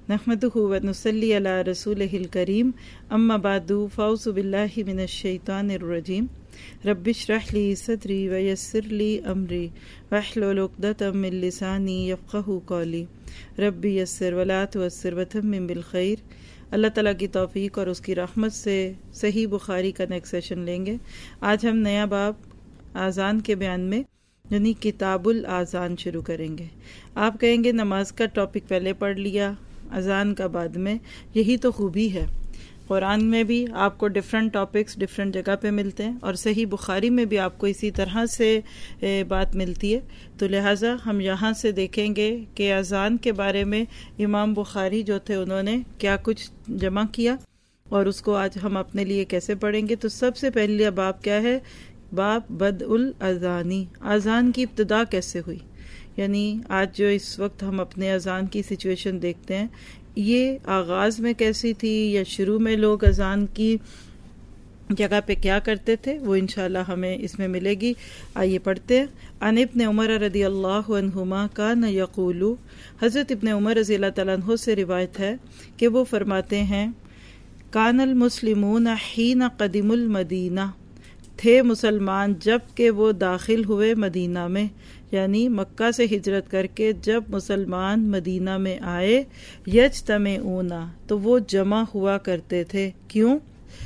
नहमदुहु व नुसल्ली अला रसूलिहिल करीम अम्मा बादु फ़ाउज़ु बिल्लाहि मिनश शैतानिर रजीम रब्बिश्रह ली सदरी व यस्सिर ली अमरी वहलुल उक़दतम मिन लिसानी यफ़क़हू क़ौली रब्बी यस्सिर व ला तुअस्सिर व तम्मिम बिल खैर। अल्लाह ताला की तौफीक और उसकी रहमत से सही बुखारी का नेक्स्ट सेशन लेंगे। आज हम नया बाब आज़ान के बयान में यानी किताबुल आज़ान शुरू करेंगे। आप कहेंगे नमाज का टॉपिक पहले पढ़ लिया, अज़ान का बाद में। यही तो खूबी है, कुरान में भी आपको डिफरेंट टॉपिक्स डिफरेंट जगह पे मिलते हैं और सही बुखारी में भी आपको इसी तरह से बात मिलती है। तो लिहाजा हम यहाँ से देखेंगे कि अज़ान के बारे में इमाम बुखारी जो थे उन्होंने क्या कुछ जमा किया और उसको आज हम अपने लिए कैसे पढ़ेंगे। तो सबसे पहले बाब क्या है? बाब बदउल अज़ानी, अज़ान की इब्तिदा कैसे हुई। यानी आज जो इस वक्त हम अपने अज़ान की सिचुएशन देखते हैं, ये आगाज़ में कैसी थी या शुरू में लोग अज़ान की जगह पे क्या करते थे, वो इंशाल्लाह हमें इसमें मिलेगी। आइए पढ़ते हैं। अन इब्न उमर रज़ियल्लाहु अन्हुमा कान यक़ूलु, हज़रत इब्न उमर रज़ियल्लाहु तआला अन्हु से रिवायत है कि वो फरमाते हैं, कानल मुस्लिमून हीन क़दिमुल मदीना, थे मुसलमान जब के वो दाखिल हुए मदीना में, यानी मक्का से हिजरत करके जब मुसलमान मदीना में आए, यज्तमिऊना, तो वो जमा हुआ करते थे। क्यों?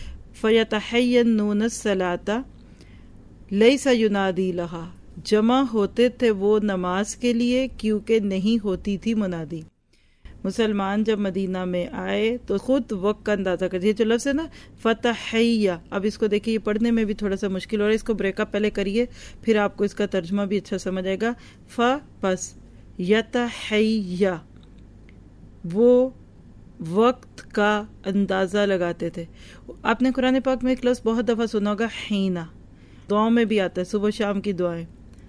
फयतहय्यनून सलाता लैसा युनादी लहा, जमा होते थे वो नमाज के लिए क्योंकि नहीं होती थी मुनादी। मुसलमान जब मदीना में आए तो खुद वक्त का अंदाज़ा कर, ये जो लफ्ज़ है ना फ़तहय्या, अब इसको देखिए, ये पढ़ने में भी थोड़ा सा मुश्किल हो रहा है, इसको ब्रेकअप पहले करिए फिर आपको इसका तर्जुमा भी अच्छा समझ आएगा। फ बस यतहय्या, वो वक्त का अंदाज़ा लगाते थे। आपने कुरान पाक में एक लफ्ज़ बहुत दफ़ा सुना होगा, हीना, दुआओं में भी आता है, सुबह शाम की दुआएं,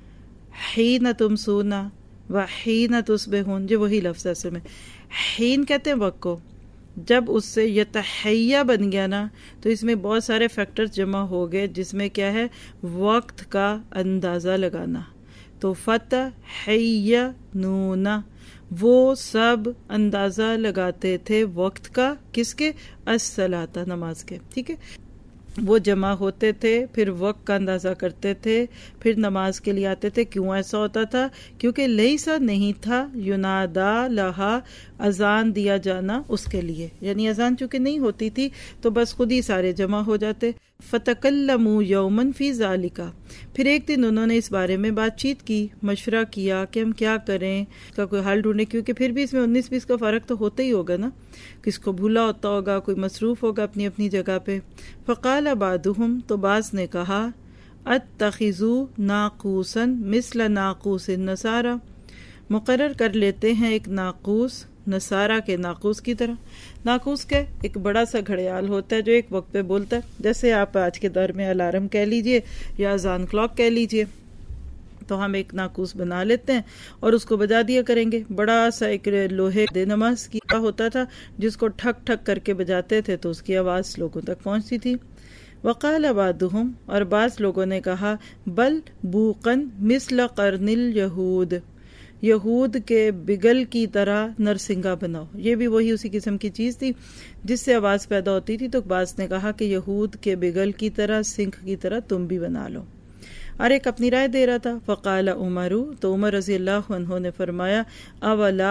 हीना तुमसूना व हीना तुस्बिहून, जो वही लफ्ज़ है असल में। हीन कहते हैं वक्त को। जब उससे यतहय्या बन गया ना, तो इसमें बहुत सारे फैक्टर्स जमा हो गए, जिसमें क्या है, वक्त का अंदाज़ा लगाना। तो फ़तहय्या नूना, वो सब अंदाज़ा लगाते थे वक्त का, किसके? अस्सलाता, नमाज के। ठीक है, वो जमा होते थे, फिर वक्त का अंदाज़ा करते थे, फिर नमाज के लिए आते थे। क्यों ऐसा होता था? क्योंकि लैसा नहीं था युनादा लहा, अजान दिया जाना उसके लिए, यानी अजान चूँकि नहीं होती थी तो बस खुद ही सारे जमा हो जाते। फ़तकल्लमू यौमन फ़ी ज़ालिका, फिर एक दिन उन्होंने इस बारे में बातचीत की, मशवरा किया कि हम क्या करें, इसका कोई हल ढूंढें, क्योंकि फिर भी इसमें 19-20 का फ़र्क तो होता ही होगा ना, किसको भूला होता होगा, कोई मसरूफ़ होगा अपनी अपनी जगह पे। फ़क़ाल बादुहुम, तो बाज़ ने कहा, अत्तख़िज़ू नाक़ूसन मिस्ल नाक़ूसिन नसारा, मुक़र्रर कर लेते हैं एक नाक़ूस नसारा के नाक़ूस की तरह। नाक़ूस के एक बड़ा सा घड़ियाल होता है जो एक वक्त पे बोलता है, जैसे आप आज के दौर में अलार्म कह लीजिए या अज़ान क्लॉक कह लीजिए। तो हम एक नाक़ूस बना लेते हैं और उसको बजा दिया करेंगे। बड़ा सा एक लोहे दे नमाज की होता था जिसको ठक ठक करके बजाते थे, तो उसकी आवाज़ लोगों तक पहुँचती थी। वक़ाल बादुहुम, और बाज़ लोगों ने कहा, बल बूक़न मिस्ल क़र्निल यहूद, यहूद के बिगल की तरह नरसिंगा बनाओ। ये भी वही उसी किस्म की चीज़ थी जिससे आवाज़ पैदा होती थी। तो बाज़ ने कहा कि यहूद के बिगल की तरह, सिंख की तरह तुम भी बना लो। और एक अपनी राय दे रहा था। फ़क़ाल उमरू, तो उमर रज़ियल्लाहु अन्हु ने फरमाया, अवला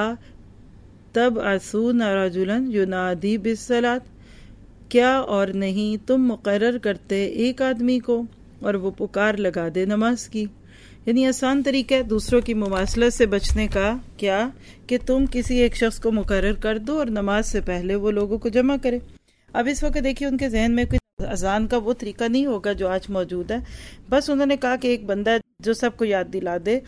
तब असून रजुलन युनादी बिस्सलात, क्या और नहीं तुम मुक़र्रर करते एक आदमी को और वो पुकार लगा दे नमाज की। यानी आसान तरीका है दूसरों की मुमासलत से बचने का, क्या कि तुम किसी एक शख्स को मुकर्रर कर दो और नमाज से पहले वो लोगों को जमा करे। अब इस वक्त देखिए उनके जहन में कोई अजान का वो तरीका नहीं होगा जो आज मौजूद है, बस उन्होंने कहा कि एक बंदा जो सबको याद दिला दे।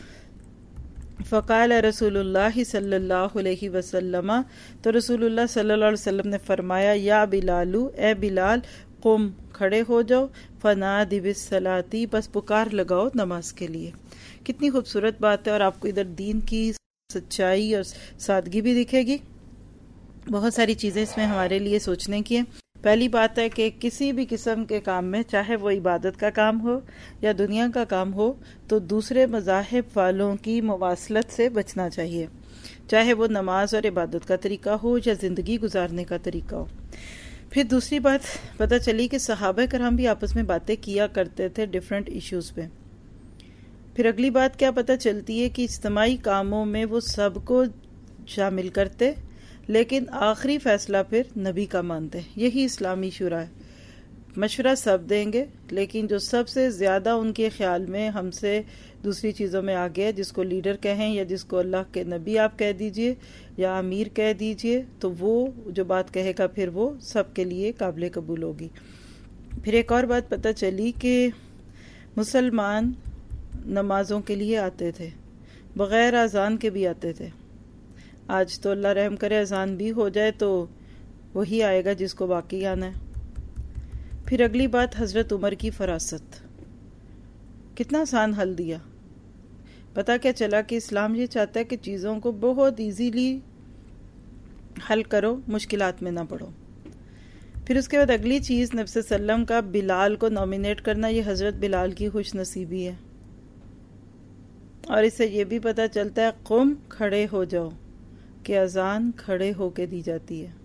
फ़क़ाल रसूलुल्लाह सल्लल्लाहु अलैहि वसल्लम, तो रसूलुल्लाह सल्लल्लाहु अलैहि वसल्लम ने फरमाया, या बिलालू, ए बिलाल, कुम, खड़े हो जाओ, फनादी बिस्सलाती, बस पुकार लगाओ नमाज के लिए। कितनी खूबसूरत बात है, और आपको इधर दीन की सच्चाई और सादगी भी दिखेगी। बहुत सारी चीज़ें इसमें हमारे लिए सोचने की है। पहली बात है कि किसी भी किस्म के काम में, चाहे वो इबादत का काम हो या दुनिया का काम हो, तो दूसरे मज़ाहिब वालों की मुवासलत से बचना चाहिए। چاہے وہ نماز اور عبادت کا طریقہ ہو یا زندگی گزارنے کا طریقہ ہو۔ پھر دوسری بات پتہ چلی کہ صحابہ کرام بھی آپس میں باتیں کیا کرتے تھے ڈیفرنٹ ایشوز پہ۔ پھر اگلی بات کیا پتہ چلتی ہے کہ اجتماعی کاموں میں وہ سب کو شامل کرتے، لیکن آخری فیصلہ پھر نبی کا مانتے۔ یہی اسلامی شورا ہے، مشورہ سب دیں گے لیکن جو سب سے زیادہ ان کے خیال میں ہم سے دوسری چیزوں میں آگے ہے، جس کو لیڈر کہیں یا جس کو اللہ کے نبی آپ کہہ دیجئے یا امیر کہہ دیجئے، تو وہ جو بات کہے گا پھر وہ سب کے لیے قابل قبول ہوگی۔ پھر ایک اور بات پتہ چلی کہ مسلمان نمازوں کے لیے آتے تھے، بغیر اذان کے بھی آتے تھے۔ آج تو اللہ رحم کرے اذان بھی ہو جائے تو وہی آئے گا جس کو باقی آنا ہے۔ پھر اگلی بات حضرت عمر کی فراست، کتنا آسان حل دیا۔ پتہ کیا چلا کہ اسلام یہ چاہتا ہے کہ چیزوں کو بہت ایزیلی حل کرو، مشکلات میں نہ پڑو۔ پھر اس کے بعد اگلی چیز نبی صلی اللہ علیہ وسلم کا بلال کو نامینیٹ کرنا، یہ حضرت بلال کی خوش نصیبی ہے۔ اور اس سے یہ بھی پتہ چلتا ہے قم کھڑے ہو جاؤ، کہ اذان کھڑے ہو کے دی جاتی ہے۔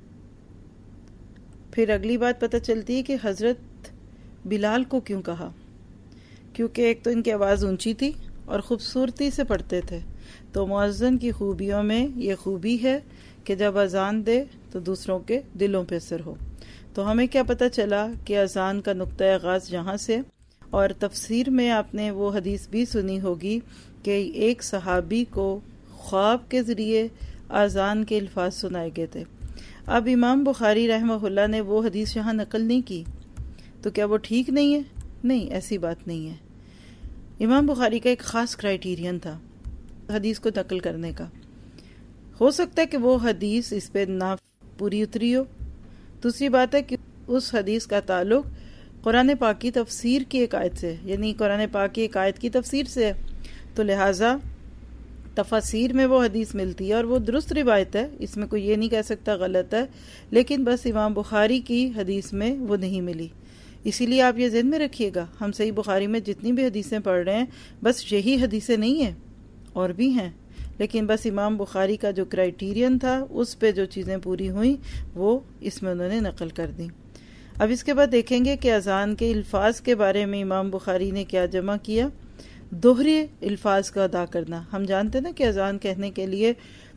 پھر اگلی بات پتہ چلتی ہے کہ حضرت بلال کو کیوں کہا، کیونکہ ایک تو ان کی آواز اونچی تھی اور خوبصورتی سے پڑھتے تھے، تو مؤذن کی خوبیوں میں یہ خوبی ہے کہ جب اذان دے تو دوسروں کے دلوں پہ اثر ہو۔ تو ہمیں کیا پتہ چلا کہ اذان کا نقطہ آغاز یہاں سے، اور تفسیر میں آپ نے وہ حدیث بھی سنی ہوگی کہ ایک صحابی کو خواب کے ذریعے اذان کے الفاظ سنائے گئے تھے۔ اب امام بخاری رحمہ اللہ نے وہ حدیث یہاں نقل نہیں کی، تو کیا وہ ٹھیک نہیں ہے؟ نہیں، ایسی بات نہیں ہے۔ امام بخاری کا ایک خاص کرائیٹیرین تھا حدیث کو نقل کرنے کا۔ ہو سکتا ہے کہ وہ حدیث اس پہ نہ پوری اتری ہو۔ دوسری بات ہے کہ اس حدیث کا تعلق قرآن پاک کی تفسیر کی ایک آیت سے، یعنی قرآن پاک کی ایک آیت کی تفسیر سے ہے، تو لہٰذا تفاسیر میں وہ حدیث ملتی ہے اور وہ درست روایت ہے، اس میں کوئی یہ نہیں کہہ سکتا غلط ہے، لیکن بس امام بخاری کی حدیث میں وہ نہیں ملی۔ اسی لیے آپ یہ ذہن میں رکھیے گا، ہم صحیح بخاری میں جتنی بھی حدیثیں پڑھ رہے ہیں بس یہی حدیثیں نہیں ہیں، اور بھی ہیں، لیکن بس امام بخاری کا جو کرائیٹیرین تھا اس پہ جو چیزیں پوری ہوئیں وہ اس میں انہوں نے نقل کر دیں۔ اب اس کے بعد دیکھیں گے کہ اذان کے الفاظ کے بارے میں امام بخاری نے کیا جمع کیا۔ دوہرے الفاظ کا ادا کرنا، ہم جانتے ہیں نا کہ اذان کہنے کے لیے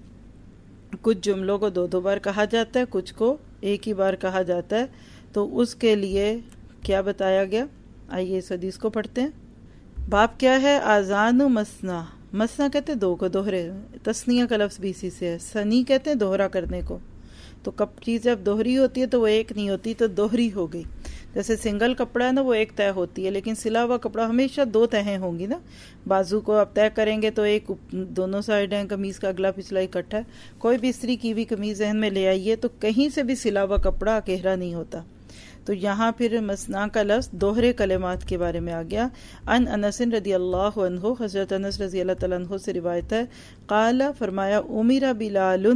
کچھ جملوں کو 2 بار کہا جاتا ہے، کچھ کو ایک ہی بار کہا جاتا ہے، تو اس کے لیے کیا بتایا گیا، آئیے اس حدیث کو پڑھتے ہیں۔ باب کیا ہے؟ اذان و مسنا، مسنا کہتے ہیں 2 کو، دوہرے، تسنیہ کا لفظ بھی اسی سے ہے، سنی کہتے ہیں دوہرا کرنے کو۔ تو چیز جب دوہری ہوتی ہے تو وہ ایک نہیں ہوتی، تو دوہری ہو گئی۔ جیسے سنگل کپڑا ہے نا، وہ ایک تہہ ہوتی ہے، لیکن سلا ہوا کپڑا ہمیشہ 2 تہیں ہوں گی نا۔ بازو کو آپ طے کریں گے تو ایک دونوں سائڈ ہیں قمیض کا، اگلا پچھلا اکٹھا ہے۔ کوئی بھی استری کی ہوئی قمیض ذہن میں لے آئیے تو کہیں سے بھی سلا ہوا کپڑا اکیرا نہیں ہوتا۔ تو یہاں پھر مسنا کا لفظ دوہرے کلمات کے بارے میں آ گیا۔ ان انس رضی اللہ عنہ، حضرت انس رضی اللہ تعالیٰ عنہ سے روایت ہے، قال، فرمایا، امیر بلال،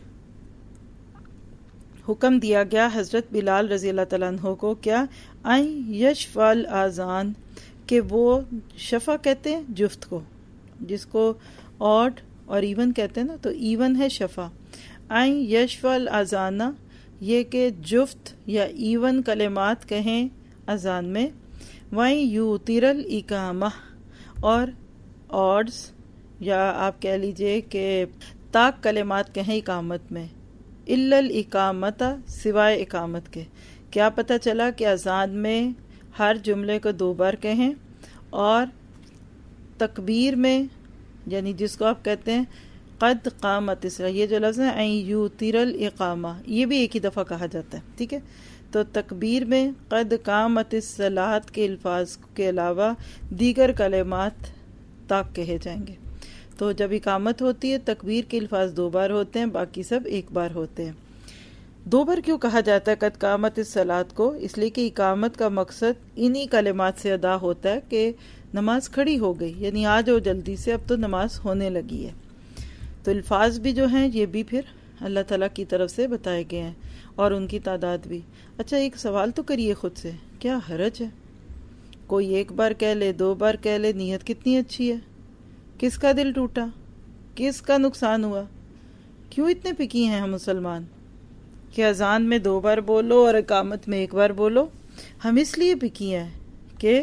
حکم دیا گیا حضرت بلال رضی اللہ تعالیٰ عنہ کو، کیا؟ این یشفع الاذان، کہ وہ شفع کہتے ہیں جفت کو، جس کو آڈ اور ایون کہتے ہیں نا، تو ایون ہے شفع۔ این یشفع الاذان، یہ کہ جفت یا ایون کلمات کہیں اذان میں۔ وَإِن یُوتِرَ الْإِقَامَةَ، اور آڈز یا آپ کہہ لیجئے کہ طاق کلمات کہیں اقامت میں، الا الاقامت، سوائے اقامت کے۔ کیا پتہ چلا کہ اذان میں ہر جملے کو 2 بار کہیں، اور تکبیر میں، یعنی جس کو آپ کہتے ہیں قد قامت الصلاۃ، یہ جو لفظ ہے این یوتر الاقامہ، یہ بھی ایک ہی دفعہ کہا جاتا ہے، ٹھیک ہے۔ تو تکبیر میں قد قامت الصلاۃ کے الفاظ کے علاوہ دیگر کلمات طاق کہے جائیں گے۔ تو جب اقامت ہوتی ہے تکبیر کے الفاظ 2 بار ہوتے ہیں، باقی سب 1 بار ہوتے ہیں۔ 2 بار کیوں کہا جاتا ہے قد قامت الصلاۃ کو؟ اس لیے کہ اقامت کا مقصد انہی کلمات سے ادا ہوتا ہے کہ نماز کھڑی ہو گئی، یعنی آ جاؤ جلدی سے، اب تو نماز ہونے لگی ہے۔ تو الفاظ بھی جو ہیں یہ بھی پھر اللہ تعالیٰ کی طرف سے بتائے گئے ہیں، اور ان کی تعداد بھی۔ اچھا ایک سوال تو کریے خود سے، کیا حرج ہے؟ کوئی 1 بار کہہ لے، 2 بار کہہ لے، نیت کتنی اچھی ہے۔ کس کا دل ٹوٹا؟ کس کا نقصان ہوا؟ کیوں اتنے پکی ہیں ہم مسلمان کہ اذان میں 2 بار بولو اور اقامت میں 1 بار بولو؟ ہم اس لیے پکی ہیں کہ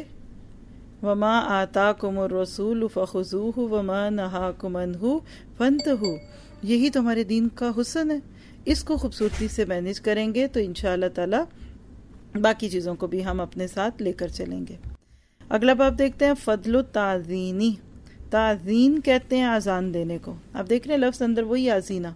وما آتاکم الرسول فخذوہ وما نہاکم عنہ فانتہوا، یہی تو ہمارے دین کا حسن ہے. اس کو خوبصورتی سے مینیج کریں گے تو انشاءاللہ تعالی باقی چیزوں کو بھی ہم اپنے ساتھ لے کر چلیں گے. اگلا باب دیکھتے ہیں فضل التعزینی. تعزین کہتے ہیں آزان دینے کو. آپ دیکھ رہے ہیں لفظ اندر وہی آزینہ،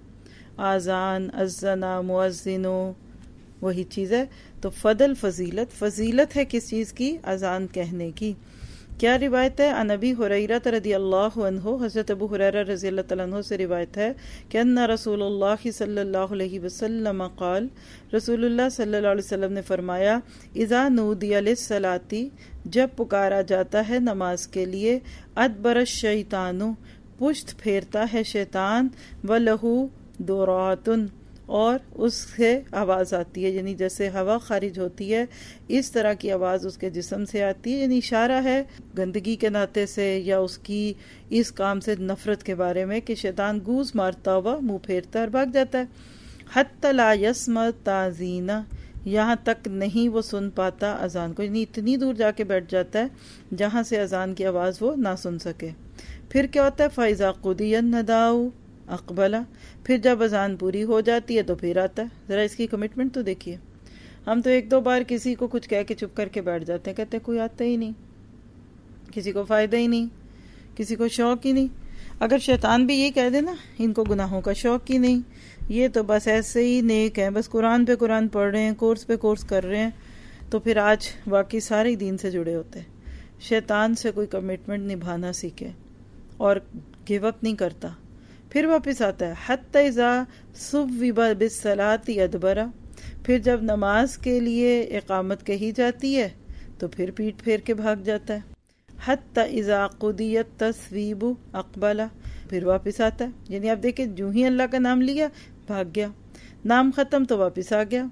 آزان، اذنا، مؤذنو، وہی چیز ہے. تو فضل فضیلت ہے کس چیز کی؟ آزان کہنے کی. کیا روایت ہے؟ عن ابی ہریرہ رضی اللہ عنہ، حضرت ابو ہریرہ رضی اللہ تعالیٰ عنہ سے روایت ہے کہ ان رسول اللہ صلی اللہ علیہ وسلم قال، رسول اللہ صلی اللہ علیہ وسلم نے فرمایا، اذا نودی للصلاۃ، جب پکارا جاتا ہے نماز کے لیے، ادبر الشیطان، پشت پھیرتا ہے شیطان، وَلَهُ دُرَاتٌ، اور اس سے آواز آتی ہے، یعنی جیسے ہوا خارج ہوتی ہے اس طرح کی آواز اس کے جسم سے آتی ہے. یعنی اشارہ ہے گندگی کے ناطے سے یا اس کی اس کام سے نفرت کے بارے میں کہ شیطان گوز مارتا ہوا منہ پھیرتا اور بھاگ جاتا ہے. حتی لا یسمع تعزین، یہاں تک نہیں وہ سن پاتا اذان کو، یعنی اتنی دور جا کے بیٹھ جاتا ہے جہاں سے اذان کی آواز وہ نہ سن سکے. پھر کیا ہوتا ہے؟ فَإِذَا قُضِيَ النَّدَاءُ اقبلا، پھر جب اذان پوری ہو جاتی ہے تو پھر آتا ہے. ذرا اس کی کمٹمنٹ تو دیکھیے. ہم تو 1-2 بار کسی کو کچھ کہہ کے چپ کر کے بیٹھ جاتے ہیں، کہتے ہیں کوئی آتا ہی نہیں، کسی کو فائدہ ہی نہیں، کسی کو شوق ہی نہیں. اگر شیطان بھی یہ کہہ دے نا ان کو گناہوں کا شوق ہی نہیں، یہ تو بس ایسے ہی نیک ہیں، بس قرآن پہ قرآن پڑھ رہے ہیں، کورس پہ کورس کر رہے ہیں، تو پھر آج واقعی سارے دین سے جڑے ہوتے ہیں. شیطان سے کوئی کمٹمنٹ نبھانا سیکھے اور گیو اپ نہیں کرتا، پھر واپس آتا ہے. حتی اذا ثوب بالصلاۃ ادبرا، پھر جب نماز کے لیے اقامت کہی جاتی ہے تو پھر پیٹ پھیر کے بھاگ جاتا ہے. حتی اذا قضیت التصویب اقبلا، پھر واپس آتا ہے. یعنی آپ دیکھیں جو ہی اللہ کا نام لیا بھاگ گیا، نام ختم تو واپس آ گیا.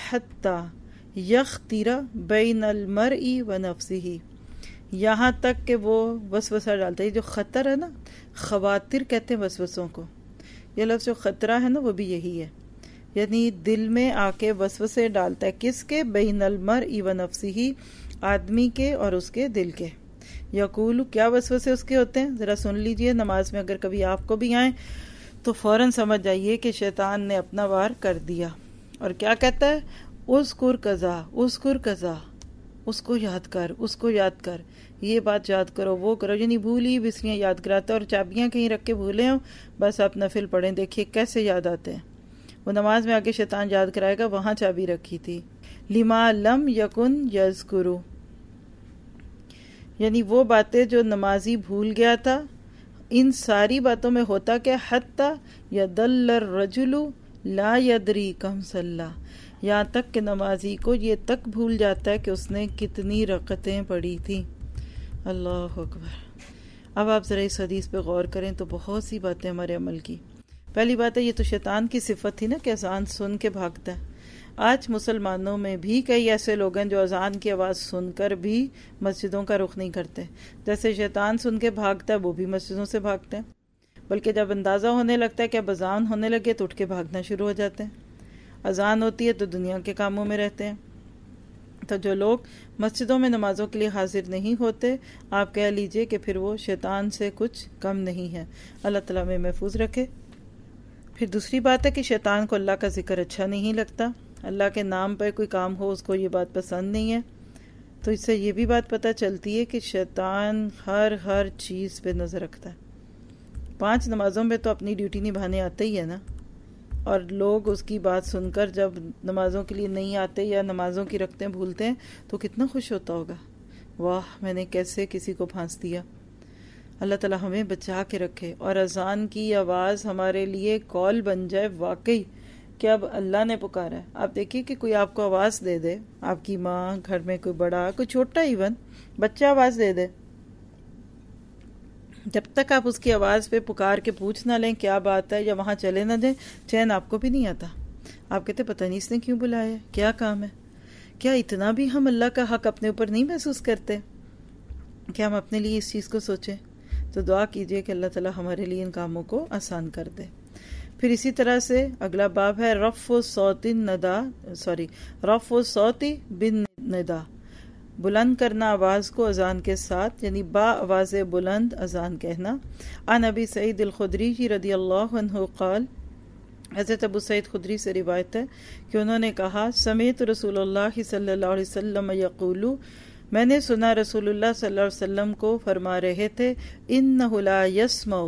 حتی یختر بین المرء و نفسہ، یہاں تک کہ وہ وسوسہ ڈالتا ہے. جو خطر ہے نا، خواتر کہتے ہیں وسوسوں کو، یہ لفظ جو خطرہ ہے نا وہ بھی یہی ہے، یعنی دل میں آ کے وسوسے ڈالتا ہے. کس کے؟ بین المرء و نفسہ، آدمی کے اور اس کے دل کے. یقول، کیا وسوسے اس کے ہوتے ہیں؟ ذرا سن لیجئے. نماز میں اگر کبھی آپ کو بھی آئیں تو فوراً سمجھ جائیے کہ شیطان نے اپنا وار کر دیا. اور کیا کہتا ہے؟ اذکر کذا، اذکر کذا، اس کو یاد کر، اس کو یاد کر، یہ بات یاد کرو، وہ کرو. یعنی بھولی بسریاں یاد کراتا ہے. اور چابیاں کہیں رکھ کے بھولے ہوں، بس آپ نفل پڑھیں، دیکھیے کیسے یاد آتے ہیں. وہ نماز میں آگے شیطان یاد کرائے گا وہاں چابی رکھی تھی. لما لم یکن یذکرو، یعنی وہ باتیں جو نمازی بھول گیا تھا. ان ساری باتوں میں ہوتا کہ حتی یدل الرجل لا یدری کم صلی، یہاں تک کہ نمازی کو یہ تک بھول جاتا ہے کہ اس نے کتنی رکعتیں پڑھی تھی. اللہ اکبر. اب آپ ذرا اس حدیث پہ غور کریں تو بہت سی باتیں ہمارے عمل کی. پہلی بات ہے یہ تو شیطان کی صفت تھی نا کہ اذان سن کے بھاگتا ہے. آج مسلمانوں میں بھی کئی ایسے لوگ ہیں جو اذان کی آواز سن کر بھی مسجدوں کا رخ نہیں کرتے. جیسے شیطان سن کے بھاگتا ہے وہ بھی مسجدوں سے بھاگتے ہیں، بلکہ جب اندازہ ہونے لگتا ہے کہ اب اذان ہونے لگے تو اٹھ کے بھاگنا شروع ہو جاتے ہیں. اذان ہوتی ہے تو دنیا کے کاموں میں رہتے ہیں. تو جو لوگ مسجدوں میں نمازوں کے لیے حاضر نہیں ہوتے، آپ کہہ لیجئے کہ پھر وہ شیطان سے کچھ کم نہیں ہے. اللہ تعالیٰ میں محفوظ رکھے. پھر دوسری بات ہے کہ شیطان کو اللہ کا ذکر اچھا نہیں لگتا. اللہ کے نام پر کوئی کام ہو اس کو یہ بات پسند نہیں ہے. تو اس سے یہ بھی بات پتہ چلتی ہے کہ شیطان ہر چیز پہ نظر رکھتا ہے. 5 نمازوں میں تو اپنی ڈیوٹی نبھانے آتے ہی ہے نا، اور لوگ اس کی بات سن کر جب نمازوں کے لیے نہیں آتے یا نمازوں کی رکھتے ہیں بھولتے ہیں تو کتنا خوش ہوتا ہوگا، واہ میں نے کیسے کسی کو پھانس دیا. اللہ تعالیٰ ہمیں بچا کے رکھے اور اذان کی آواز ہمارے لیے کال بن جائے واقعی کہ اب اللہ نے پکارا ہے. آپ دیکھیے کہ کوئی آپ کو آواز دے دے، آپ کی ماں، گھر میں کوئی بڑا، کوئی چھوٹا، ایون بچہ آواز دے دے، جب تک آپ اس کی آواز پہ پکار کے پوچھ نہ لیں کیا بات ہے یا وہاں چلے نہ جائیں، چین آپ کو بھی نہیں آتا. آپ کہتے پتہ نہیں اس نے کیوں بلایا ہے، کیا کام ہے. کیا اتنا بھی ہم اللہ کا حق اپنے اوپر نہیں محسوس کرتے کہ ہم اپنے لیے اس چیز کو سوچیں؟ تو دعا کیجئے کہ اللہ تعالیٰ ہمارے لیے ان کاموں کو آسان کر دے. پھر اسی طرح سے اگلا باب ہے رفع صوت بن ندا، بلند کرنا آواز کو اذان کے ساتھ، یعنی با آواز بلند اذان کہنا۔ عن ابی سعید الخدری رضی اللہ عنہ قال، حضرت ابو سعید خدری سے روایت ہے کہ انہوں نے کہا، سمعت رسول اللہ صلی اللہ علیہ وسلم یقول، میں نے سنا رسول اللہ صلی اللہ علیہ وسلم کو فرما رہے تھے، انہ لا یسمع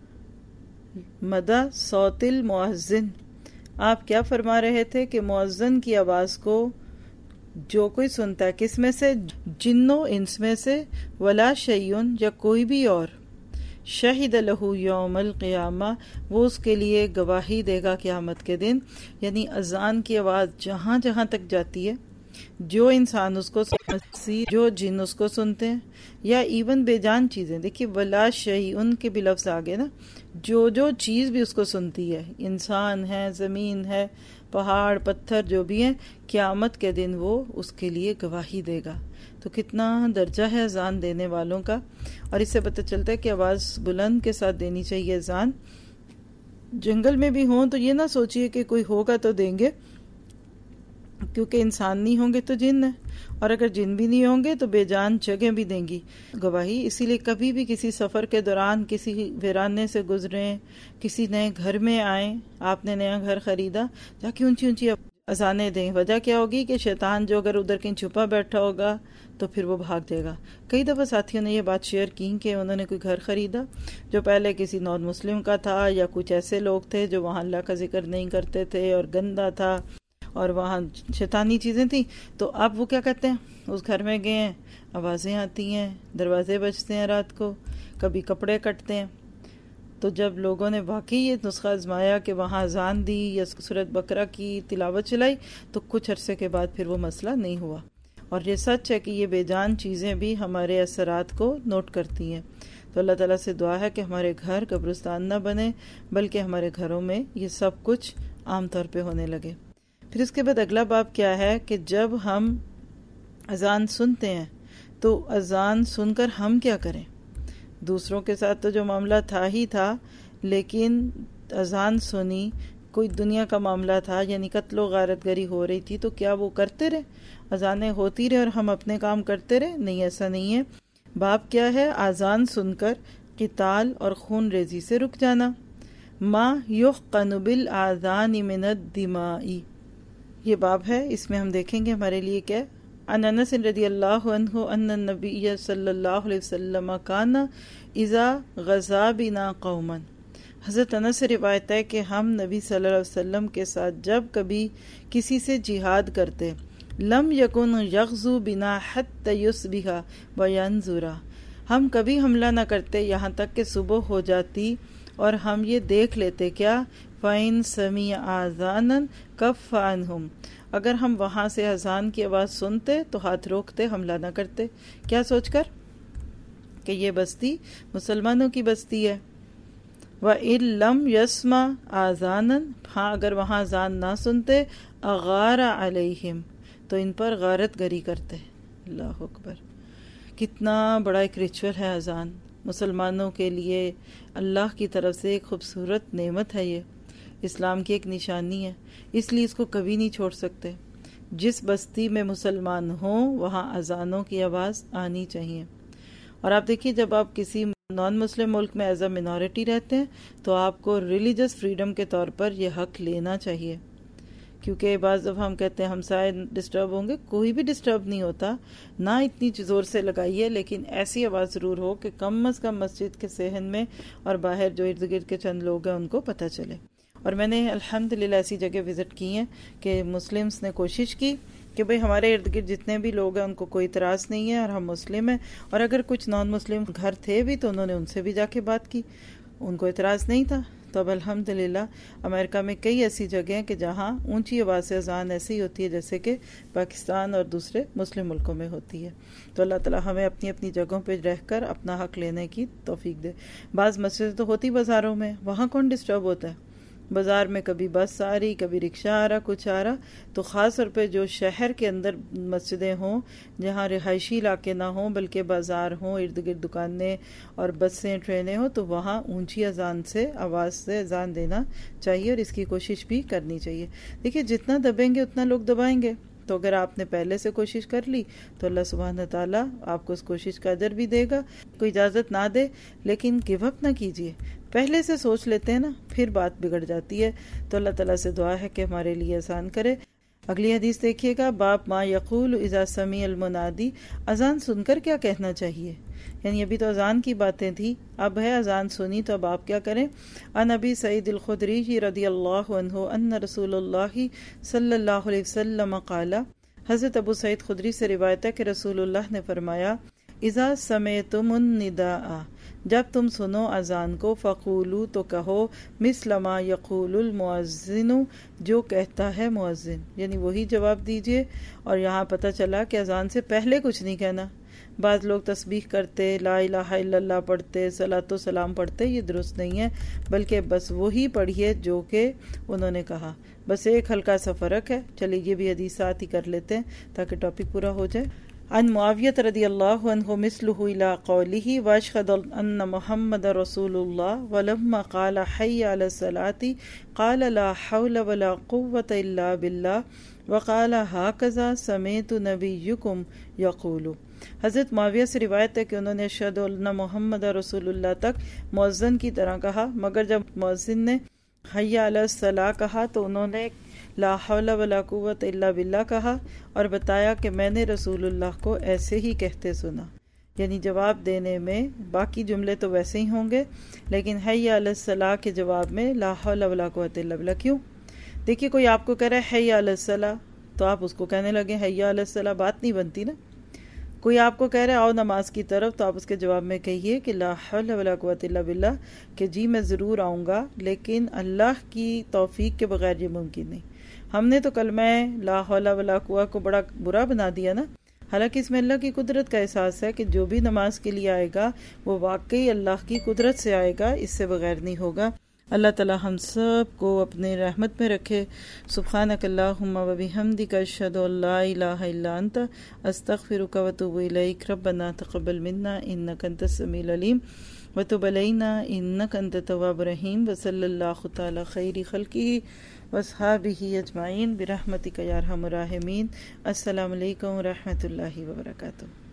مدى صوت المؤذن، آپ کیا فرما رہے تھے کہ مؤذن کی آواز کو جو کوئی سنتا ہے، کس میں سے؟ جن و انس میں سے، ولا شیئن، یا کوئی بھی اور، شہد لہ یوم القیامہ، وہ اس کے لیے گواہی دے گا قیامت کے دن۔ یعنی اذان کی آواز جہاں جہاں تک جاتی ہے، جو انسان اس کو سمجھتی، جو جن اس کو سنتے ہیں، یا ایون بے جان چیزیں، دیکھیے ولا شیئن کے بھی لفظ آگے نا، جو چیز بھی اس کو سنتی ہے، انسان ہے، زمین ہے، پہاڑ پتھر جو بھی ہیں، قیامت کے دن وہ اس کے لیے گواہی دے گا۔ تو کتنا درجہ ہے اذان دینے والوں کا، اور اس سے پتہ چلتا ہے کہ آواز بلند کے ساتھ دینی چاہیے اذان۔ جنگل میں بھی ہوں تو یہ نہ سوچئے کہ کوئی ہوگا تو دیں گے، کیونکہ انسان نہیں ہوں گے تو جن ہے، اور اگر جن بھی نہیں ہوں گے تو بے جان جگہیں بھی دیں گی گواہی۔ اسی لیے کبھی بھی کسی سفر کے دوران کسی ویرانے سے گزریں، کسی نئے گھر میں آئیں، آپ نے نیا گھر خریدا، جا کے اونچی اونچی اذانیں دیں۔ وجہ کیا ہوگی کہ شیطان جو اگر ادھر کہیں چھپا بیٹھا ہوگا تو پھر وہ بھاگ جائے گا۔ کئی دفعہ ساتھیوں نے یہ بات شیئر کی کہ انہوں نے کوئی گھر خریدا جو پہلے کسی نان مسلم کا تھا، یا کچھ ایسے لوگ تھے جو وہاں اللہ کا ذکر نہیں کرتے تھے اور گندا تھا اور وہاں شیطانی چیزیں تھیں، تو اب وہ کیا کرتے ہیں، اس گھر میں گئے ہیں، آوازیں آتی ہیں، دروازے بجتے ہیں رات کو، کبھی کپڑے کٹتے ہیں۔ تو جب لوگوں نے واقعی یہ نسخہ آزمایا کہ وہاں اذان دی یا سورۃ بقرہ کی تلاوت چلائی، تو کچھ عرصے کے بعد پھر وہ مسئلہ نہیں ہوا۔ اور یہ سچ ہے کہ یہ بے جان چیزیں بھی ہمارے اثرات کو نوٹ کرتی ہیں۔ تو اللہ تعالیٰ سے دعا ہے کہ ہمارے گھر قبرستان نہ بنے، بلکہ ہمارے گھروں میں یہ سب کچھ عام طور پہ ہونے لگے۔ پھر اس کے بعد اگلا باب کیا ہے کہ جب ہم اذان سنتے ہیں تو اذان سن کر ہم کیا کریں۔ دوسروں کے ساتھ تو جو معاملہ تھا ہی تھا، لیکن اذان سنی، کوئی دنیا کا معاملہ تھا، یعنی قتل و غارت گری ہو رہی تھی، تو کیا وہ کرتے رہے، اذانیں ہوتی رہے اور ہم اپنے کام کرتے رہے؟ نہیں، ایسا نہیں ہے۔ باب کیا ہے؟ اذان سن کر قتال اور خون ریزی سے رک جانا۔ ما یحقن بالاذان من الدماء، یہ باب ہے، اس میں ہم دیکھیں گے ہمارے لیے کیا ہے۔ عن انس رضی اللہ عنہ ان النبی صلی اللہ علیہ وسلم کان اذا غزا بنا قوما، حضرت انس سے روایت ہے کہ ہم نبی صلی اللہ علیہ وسلم کے ساتھ جب کبھی کسی سے جہاد کرتے، لم یکن یغزو بنا حتی یصبح وینظر، ہم کبھی حملہ نہ کرتے یہاں تک کہ صبح ہو جاتی اور ہم یہ دیکھ لیتے کیا، فَإِن سَمِعَ آذَانًا كَفَّ عَنْهُمْ، اگر ہم وہاں سے اذان کی آواز سنتے تو ہاتھ روکتے، حملہ نہ کرتے۔ کیا سوچ کر کہ یہ بستی مسلمانوں کی بستی ہے۔ وَإِن لَمْ يَسْمَعْ آذَانًا، ہاں اگر وہاں اذان نہ سنتے، أَغَارَ عَلَيْهِمْ، تو ان پر غارت گری کرتے۔ اللہ اکبر، کتنا بڑا ایک ریچول ہے اذان، مسلمانوں کے لیے اللہ کی طرف سے ایک خوبصورت نعمت ہے، یہ اسلام کی ایک نشانی ہے، اس لیے اس کو کبھی نہیں چھوڑ سکتے۔ جس بستی میں مسلمان ہوں وہاں اذانوں کی آواز آنی چاہیے۔ اور آپ دیکھیے، جب آپ کسی نان مسلم ملک میں ایز اے منورٹی رہتے ہیں تو آپ کو ریلیجس فریڈم کے طور پر یہ حق لینا چاہیے، کیونکہ بعض دفعہ ہم کہتے ہیں ہمسائے ڈسٹرب ہوں گے، کوئی بھی ڈسٹرب نہیں ہوتا، نہ اتنی زور سے لگائیے، لیکن ایسی آواز ضرور ہو کہ کم از کم مسجد کے صحن میں اور باہر جو ارد گرد کے چند لوگ ہیں ان کو پتہ چلے۔ اور میں نے الحمدللہ ایسی جگہ وزٹ کی ہیں کہ مسلمز نے کوشش کی کہ بھئی ہمارے ارد گرد جتنے بھی لوگ ہیں ان کو کوئی اعتراض نہیں ہے اور ہم مسلم ہیں، اور اگر کچھ نان مسلم گھر تھے بھی تو انہوں نے ان سے بھی جا کے بات کی، ان کو اعتراض نہیں تھا۔ تو اب الحمدللہ امریکہ میں کئی ایسی جگہیں ہیں کہ جہاں اونچی آواز سے اذان ایسی ہوتی ہے جیسے کہ پاکستان اور دوسرے مسلم ملکوں میں ہوتی ہے۔ تو اللہ تعالیٰ ہمیں اپنی اپنی جگہوں پہ رہ کر اپنا حق لینے کی توفیق دے۔ بعض مسجد تو ہوتی بازاروں میں، وہاں کون ڈسٹرب ہوتا ہے؟ بازار میں کبھی بس آ رہی، کبھی رکشہ آ رہا، کچھ آ رہا، تو خاص طور پہ جو شہر کے اندر مسجدیں ہوں جہاں رہائشی علاقے نہ ہوں بلکہ بازار ہوں، ارد گرد دکانیں اور بسیں ٹرینیں ہوں، تو وہاں اونچی اذان سے آواز سے اذان دینا چاہیے، اور اس کی کوشش بھی کرنی چاہیے۔ دیکھیے جتنا دبیں گے اتنا لوگ دبائیں گے، تو اگر آپ نے پہلے سے کوشش کر لی تو اللہ سبحانہ تعالیٰ آپ کو اس کوشش کا اجر بھی دے گا۔ کوئی اجازت نہ دے لیکن گیو اپ نہ کیجیے، پہلے سے سوچ لیتے ہیں نا، پھر بات بگڑ جاتی ہے۔ تو اللہ تعالیٰ سے دعا ہے کہ ہمارے لیے آسان کرے۔ اگلی حدیث دیکھیے گا، باب ما یقول اذا سمع المنادی، اذان سن کر کیا کہنا چاہیے، یعنی ابھی تو اذان کی باتیں تھی، اب ہے اذان سنی تو اب آپ کیا کریں۔ عن ابی سعید الخدری رضی اللہ عنہ ان رسول اللہ صلی اللہ علیہ وسلم قال، حضرت ابو سعید خدری سے روایت ہے کہ رسول اللہ نے فرمایا، اذا سمعتم النداء، جب تم سنو اذان کو، فقولو تو کہو، مثل ما یقول المؤذن، جو کہتا ہے مؤذن، یعنی وہی جواب دیجئے۔ اور یہاں پتہ چلا کہ اذان سے پہلے کچھ نہیں کہنا۔ بعض لوگ تسبیح کرتے، لا الہ الا اللہ پڑھتے، صلاۃ و سلام پڑھتے، یہ درست نہیں ہے، بلکہ بس وہی پڑھیے جو کہ انہوں نے کہا، بس ایک ہلکا سا فرق ہے۔ چلیے یہ بھی حدیث ساتھ ہی کر لیتے ہیں تاکہ ٹاپک پورا ہو جائے۔ عن معاویہ رضی اللہ عنہ مثلہ الی قولہ واشهد ان محمد رسول اللہ ولما قال حی علی الصلاۃ قال لا حول ولا قوة الا باللہ وقال هكذا سمعت نبیکم یقول۔ حضرت معاویہ سے روایت ہے کہ انہوں نے اشہد ان محمد رسول اللہ تک مؤذن کی طرح کہا، مگر جب مؤذن نے حی علی الصلاۃ کہا تو انہوں نے لا حول ولا قوت الا باللہ کہا، اور بتایا کہ میں نے رسول اللہ کو ایسے ہی کہتے سنا۔ یعنی جواب دینے میں باقی جملے تو ویسے ہی ہوں گے، لیکن حی علی الصلاۃ کے جواب میں لا حول ولا قوت الا باللہ کیوں؟ دیکھیے کوئی آپ کو کہہ رہا ہے حی علی الصلاۃ تو آپ اس کو کہنے لگے حی علی الصلاۃ، بات نہیں بنتی نا۔ کوئی آپ کو کہہ رہا ہے آؤ نماز کی طرف تو آپ اس کے جواب میں کہیے کہ لا حول ولا قوت الا باللہ، کہ جی میں ضرور آؤں گا لیکن اللہ کی توفیق کے بغیر یہ ممکن نہیں۔ ہم نے تو کلمہ لا حول ولا قوت کو بڑا برا بنا دیا نا، حالانکہ اس میں اللہ کی قدرت کا احساس ہے کہ جو بھی نماز کے لیے آئے گا وہ واقعی اللہ کی قدرت سے آئے گا، اس سے بغیر نہیں ہوگا۔ اللہ تعالی ہم سب کو اپنے رحمت میں رکھے۔ سبحانک اللہم و بحمدک، اشہد ان لا الہ الا انت، استغفرک و اتوب الیک۔ ربنا تقبل منا انک انت السمیع العلیم وتب علینا انک انت التواب الرحیم، وصلی اللہ تعالی خیر خلقہ واصحابہ اجمعین برحمتک یا ارحم الراحمین۔ السلام علیکم ورحمۃ اللہ وبرکاتہ۔